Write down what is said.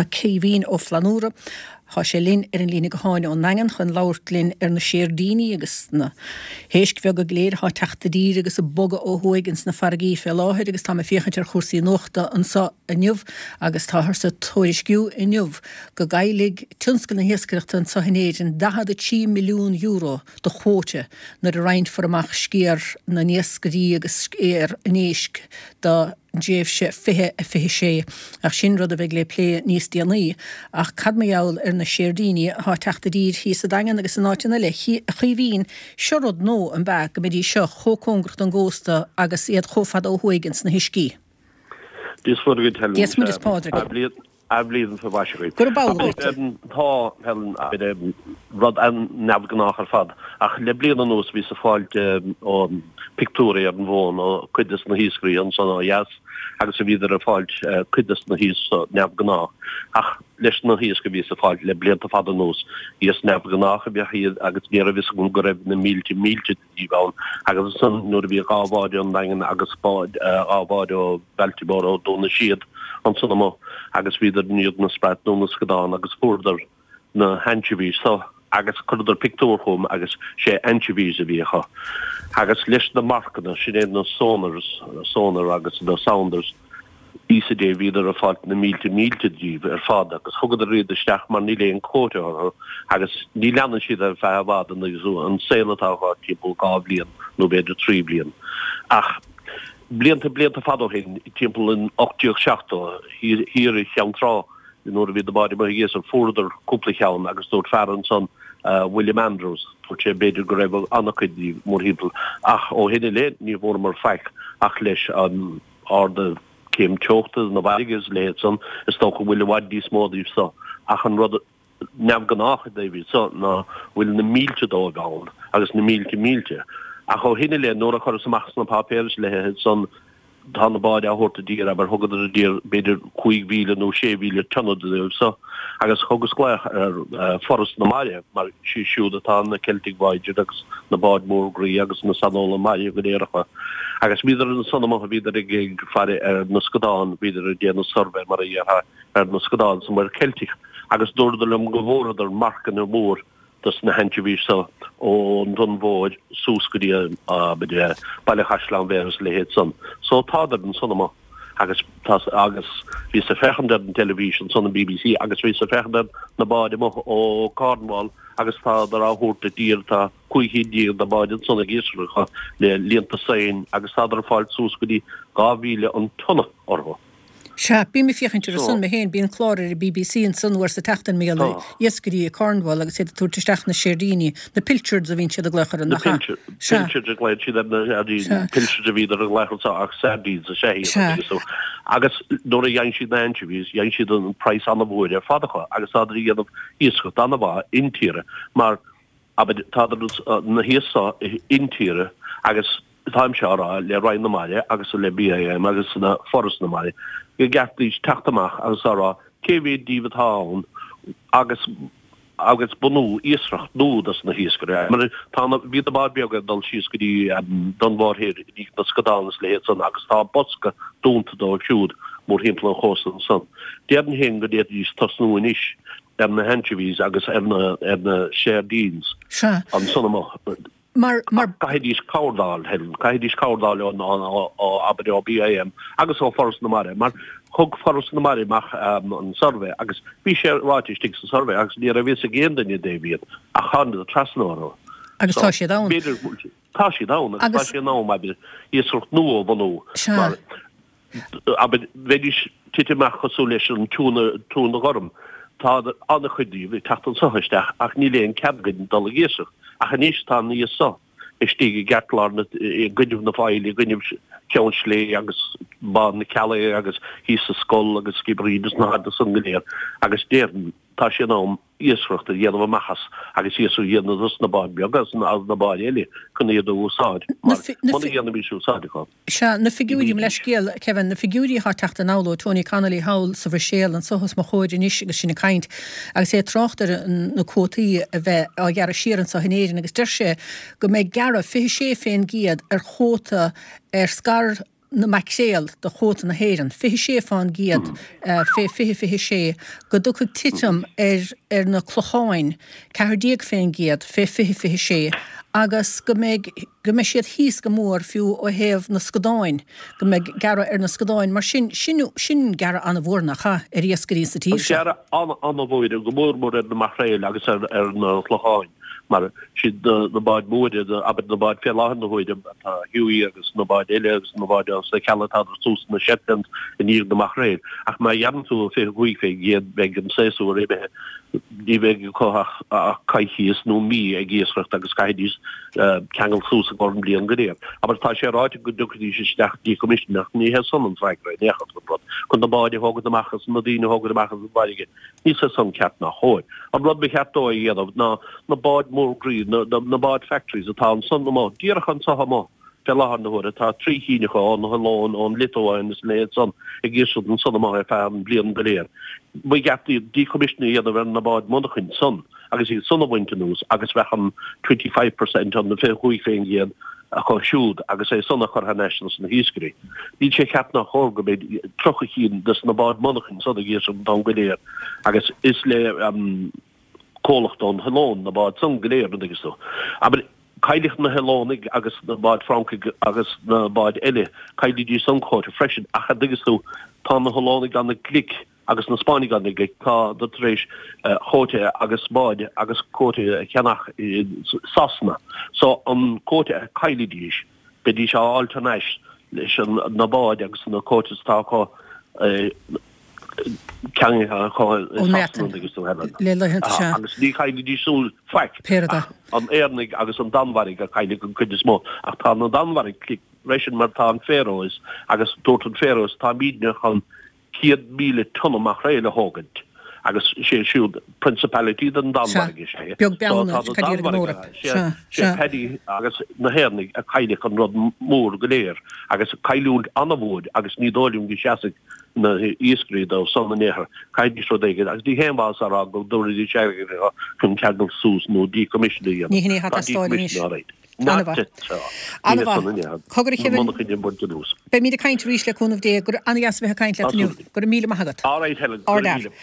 tá céhín ó flanúra, Tá sé linn an lína go háine ó nangan chun láirt linn na séirdíine agus na héisc bheag go léir há teachtadír agus a boga ó thuigans na fargaí fé láthir agus tá féchan ar chósaí nóchta ansa aniuh agus táthir sa tóirisciú aniuh go gailig tionscan na hiascaireachta an sahanéidir 10 milliún euro do chóte nar a reint for amach scéar na níoscarí agus scéar anéisc da Jéh sé fihe sé ach sin rud a bheith le lé níos déanaí ach cadmaall ar na séirdíine há teachtadír hí sa dagan agus an áitina le chuhín seorod nó an bag go médí seo chócóngracht an ggósta agus iad chofad ó thuigans na hiscí. Dis fu go tell. Yes, Mr. Padraig. I believe in for Bashir. Gur báil Tá helen rud an nabganach ar fad ach le blian an nos ví sa fáilt ó pictúri ar an bhin ó cuidas na híscrí an san jas agus a víidir a fáilt cuidas na hís nabganach ach leis na hís go ví sa fáilt le blian a fad an nos ís nabganach a bhí agus ní a vis gon go raibh na mílte díbán agus san nuair a bhí ábáide an dagan agus ábáide ó Baltimore ó dóna siad an san mo agus viidir níod na sprat nónas godáin agus fórdar na hanchivís so agus chuidir pictúrchom agus sé anchivís a bhícha agus leis na marcana sin é na sonar agus na sounders ICD viidir a fáilt na mílte díb ar fád agus thugad a riad isteach mar ní léon cóte agus ní leanan siad ar bheithbád an zú an saolatá timppó 8 bliain nó beidir 3 bliain ach blianta fado hin timppel in 87 hier is Jan Tra in order wie de body maar hier is een voorder koppelig gaan agus door Farron son William Andrews voor je beter grebel anneke die more hippel ach o hinne leed nie voor maar fek ach les aan de Kim chochte na wages leed son is toch William White die small die so ach een rod nav ganach David so na wil een mieltje door gaan agus een mieltje ach o hinne le nor chu semachs na papers le son tan bad a horta dír aber hogad a dír beidir 5 víle nó 6 víle tonnne so agus hogus gleich forest na Maria mar si siúd atá na Celtic Voyager agus na bad mórgrí agus na sanola Maria go déirecha agus viidir an sonama viidir ag fare na Scodáin viidir a déana survey mar a na Scodáin som mar Celtic agus dúdalum go bhórad ar marcan ar mór dus na henchevís so ó an bóid súscudí bide bailile chaisleán verus le héad son. So táidir an sonama agus ví sa fechan an television son an BBC agus ví sa fechan na báide mo ó Cornwall agus tá ar áhórta dír tá cuihí dír na báide sonna géisrucha le líanta sain agus tá ar fáilt súscudí 2,000 an tonna ortha. Se bí mi fiochann sun me héin bíon chláir i BBC an sunhar sa teachtain mé iescarí Cornwall agus sé túirteach na séirdíine na pilchard a vín siad a gglechar an nach pilchard a gléid siad na pilchard a víidir a gglechar ach sardines a sé so agus nóair a dhéann siad na anchovies dhéann siad an price an na bhóide ar fadacha agus tá í anmh iascot an bh intíre mar tá na hiasá intíre agus táim seárá le rain na Maria agus le BAM agus na forest na Maria go gatlís taachtamach agus árá céhé díomhtá agus bunú ísreacht nó as na híoscaire mar tána ví a bar beag dal síos go dtí donmharhéir í na Scodánas le héad san agus tá bosca dúnta dó siúd mór himpla chósan san. Déan hen go déad ís tasnú inis ar na henchevís agus ar na séirdíns an sonama. Mar Caidís Cawrdal ó Aberdeen BAM agus ó forest na Maria mar hug forest na Maria mach an survey agus bí sé ráitístig sa survey agus ní a vis a géandaine David a chan a trasnó agus tá sé dá tá sé dá agus sé ná mai ísort nó banú aber vedís tiiteach chosú leis an túna gorm tá anna chudí vi tatan sohaisteach ach ní léon cabgadin dal géisech a chaníos tá ní sa istí getlar gunnimh na fáile gunnimh ceanslé agus ban na ceala agus hí sa scol agus skibrídas na a san goléir agus déirn tá sé nám ísreacht a dhéanamh machchas agus ísú dhéanana na bábe agus na báile chun iad úsáid dhéanana bí úsáideá. Se na figúrim leis céal Kevin na figúrí há teachta náló Tony Connolly Howell sa bhséal an sochas má chóidir níos agus sinna caint agus é tráchtar na cótaí a bheith á ghearra síran sa hinnéirin agus deir sé go méid gearra fi sé féin giad ar chóta ar scar na Maxéal de chóta na héan, fi sé fáin giad fi sé, go dú chu titam na clocháin, cehardíag féin giad fi sé, agus go mé siad híos go mór fiú ó héamh na scodáin, go mé gara na scodáin, mar sin gara anna bhórnach cha riascarí sa tí. Gara anna bhóide go mór na Machréil agus na clocháin. Maar si de baid moede aber de baid veel lachen hoide Huey agus no baid agus no baid as de Cal soes na Shetland in hier de Machréil. Ach ma jaren zo fé goeie ge wegen se so rebe die wegen ko kaichi is no mi geesrecht agus skaidis kegel soes gordon bli gereer. Aber ta sé ra go du die commission nach nie her sonnen freigrei brot. Kon de baid hoge de machers nadine hoge de machers baige. Ni se son cat nach hooi. Aber wat be het do na baid more green na bad factories a town son ma dierchan sa ma fell hore ta 3 hínige an halón an Litouin is le son gi den son ma fan blian geleer. We get die commission na bad monachin son agus i son winter news agus wechan 25% an de fé goeifing gien a cho siúd agus é sonna chu ha nationals na hísgri. Ní sé cap nach chóga be trocha hín dus na bad monachin so gé som dan geleer agus is le cólachtón halón na bad son gléir agus so. Aber caiilich na halónig agus na bad Frank agus na bad eile caiidir dí son chóte freisin acha agus so tá na halónig an na clic agus na Spánig an nig tá dat rééis chóte agus bad agus cóte cheannach sasna. So an cóte caiilidíis be dí se alternais leis na bad agus na cótes tá agus ní chaile dí súl feic an énig agus an danharig a chaile gon chuide smó ach tá an danharig réisisin mar tá an féróis agus dúirt an féróis tá míne an 100 míle tonach réile hógant agus sé siúd principality den danharig sé pedi agus na hénig a chaile an rod mór goléir agus caiúd anhód agus ní dólium go seasigh na ísgrid of son neher kaidi so dege as die hemwas are go do die check kun kagel soos no die commission Ní hinné hat a stoilin Be mí a kaint rísle kunn of dé gur anjas ve kaint le nu gur míle magat.